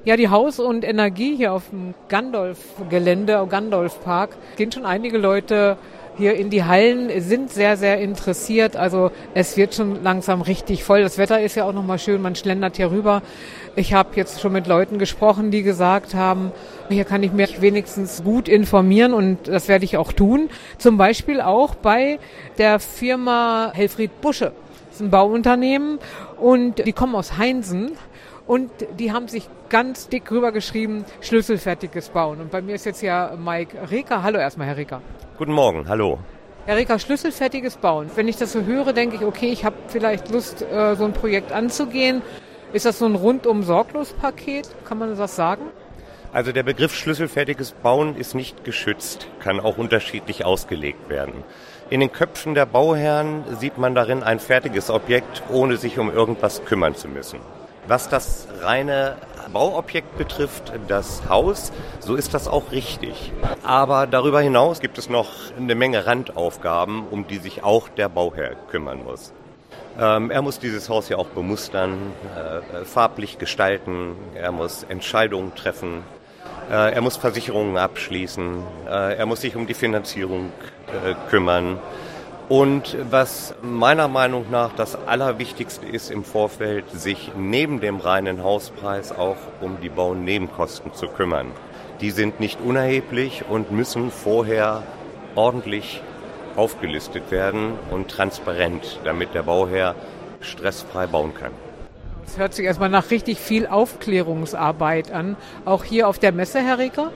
Ja, die Haus und Energie hier auf dem Gandolf-Gelände, Gandolf-Park, gehen schon einige Leute hier in die Hallen, sind sehr, sehr interessiert. Also es wird schon langsam richtig voll. Das Wetter ist ja auch nochmal schön, man schlendert hier rüber. Ich habe jetzt schon mit Leuten gesprochen, die gesagt haben, hier kann ich mich wenigstens gut informieren und das werde ich auch tun. Zum Beispiel auch bei der Firma Helfried Busche. Das ist ein Bauunternehmen und die kommen aus Heinsen. Und die haben sich ganz dick rübergeschrieben, schlüsselfertiges Bauen. Und bei mir ist jetzt ja Mike Reker. Hallo erstmal, Herr Reker. Guten Morgen, hallo. Herr Reker, schlüsselfertiges Bauen. Wenn ich das so höre, denke ich, okay, ich habe vielleicht Lust, so ein Projekt anzugehen. Ist das so ein rundum-sorglos-Paket? Kann man das sagen? Also der Begriff schlüsselfertiges Bauen ist nicht geschützt, kann auch unterschiedlich ausgelegt werden. In den Köpfen der Bauherren sieht man darin ein fertiges Objekt, ohne sich um irgendwas kümmern zu müssen. Was das reine Bauobjekt betrifft, das Haus, so ist das auch richtig. Aber darüber hinaus gibt es noch eine Menge Randaufgaben, um die sich auch der Bauherr kümmern muss. Er muss dieses Haus ja auch bemustern, farblich gestalten, er muss Entscheidungen treffen, er muss Versicherungen abschließen, er muss sich um die Finanzierung kümmern. Und was meiner Meinung nach das Allerwichtigste ist im Vorfeld, sich neben dem reinen Hauspreis auch um die Baunebenkosten zu kümmern. Die sind nicht unerheblich und müssen vorher ordentlich aufgelistet werden und transparent, damit der Bauherr stressfrei bauen kann. Das hört sich erstmal nach richtig viel Aufklärungsarbeit an. Auch hier auf der Messe, Herr Reker?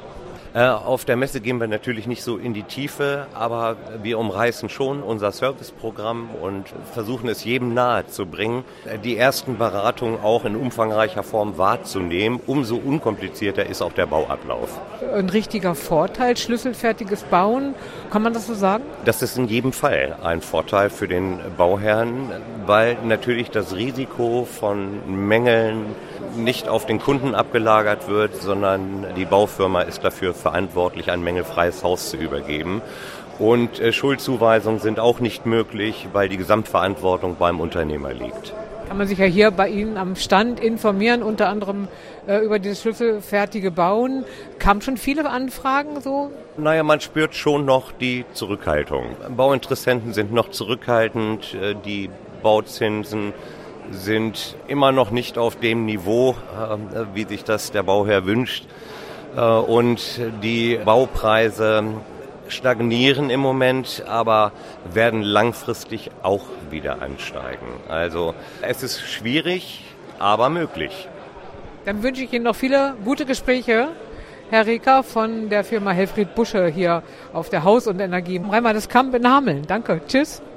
Auf der Messe gehen wir natürlich nicht so in die Tiefe, aber wir umreißen schon unser Serviceprogramm und versuchen es jedem nahe zu bringen, die ersten Beratungen auch in umfangreicher Form wahrzunehmen. Umso unkomplizierter ist auch der Bauablauf. Ein richtiger Vorteil, schlüsselfertiges Bauen, kann man das so sagen? Das ist in jedem Fall ein Vorteil für den Bauherrn, weil natürlich das Risiko von Mängeln nicht auf den Kunden abgelagert wird, sondern die Baufirma ist dafür verantwortlich, ein mängelfreies Haus zu übergeben. Und Schuldzuweisungen sind auch nicht möglich, weil die Gesamtverantwortung beim Unternehmer liegt. Kann man sich ja hier bei Ihnen am Stand informieren, unter anderem über dieses schlüsselfertige Bauen. Kamen schon viele Anfragen so? Naja, man spürt schon noch die Zurückhaltung. Bauinteressenten sind noch zurückhaltend, die Bauzinsen sind immer noch nicht auf dem Niveau, wie sich das der Bauherr wünscht. Und die Baupreise stagnieren im Moment, aber werden langfristig auch wieder ansteigen. Also es ist schwierig, aber möglich. Dann wünsche ich Ihnen noch viele gute Gespräche, Herr Reker von der Firma Helfried Busche hier auf der Haus und Energie im Rhein-Main-Kamp in Hameln. Danke, tschüss.